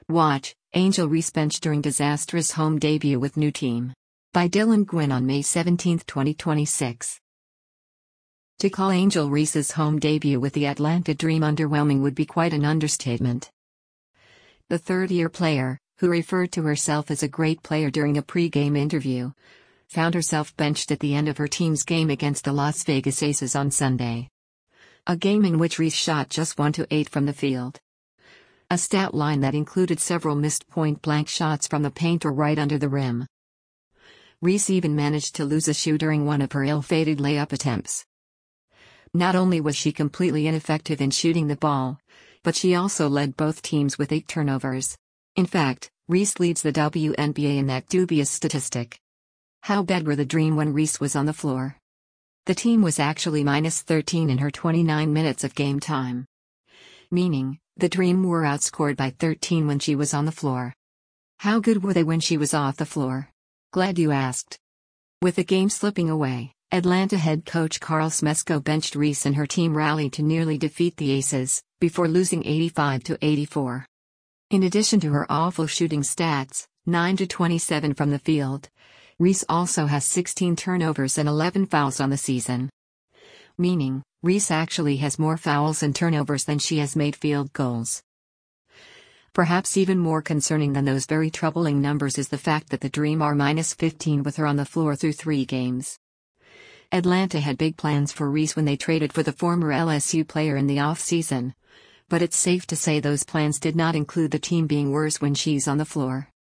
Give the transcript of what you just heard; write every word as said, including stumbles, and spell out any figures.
Watch, Angel Reese benched during disastrous home debut with new team. By Dylan Gwynn on May seventeenth, twenty twenty-six. To call Angel Reese's home debut with the Atlanta Dream underwhelming would be quite an understatement. The third-year player, who referred to herself as a great player during a pre-game interview, found herself benched at the end of her team's game against the Las Vegas Aces on Sunday. A game in which Reese shot just one to eight from the field. A stat line that included several missed point-blank shots from the paint or right under the rim. Reese even managed to lose a shoe during one of her ill-fated layup attempts. Not only was she completely ineffective in shooting the ball, but she also led both teams with eight turnovers. In fact, Reese leads the W N B A in that dubious statistic. How bad were the Dream when Reese was on the floor? The team was actually minus thirteen in her twenty-nine minutes of game time. Meaning, the Dream were outscored by thirteen when she was on the floor. How good were they when she was off the floor? Glad you asked. With the game slipping away, Atlanta head coach Carl Smesko benched Reese and her team rallied to nearly defeat the Aces, before losing eighty-five to eighty-four. In addition to her awful shooting stats, nine to twenty-seven from the field, Reese also has sixteen turnovers and eleven fouls on the season. Meaning, Reese actually has more fouls and turnovers than she has made field goals. Perhaps even more concerning than those very troubling numbers is the fact that the Dream are minus fifteen with her on the floor through three games. Atlanta had big plans for Reese when they traded for the former L S U player in the offseason, but it's safe to say those plans did not include the team being worse when she's on the floor.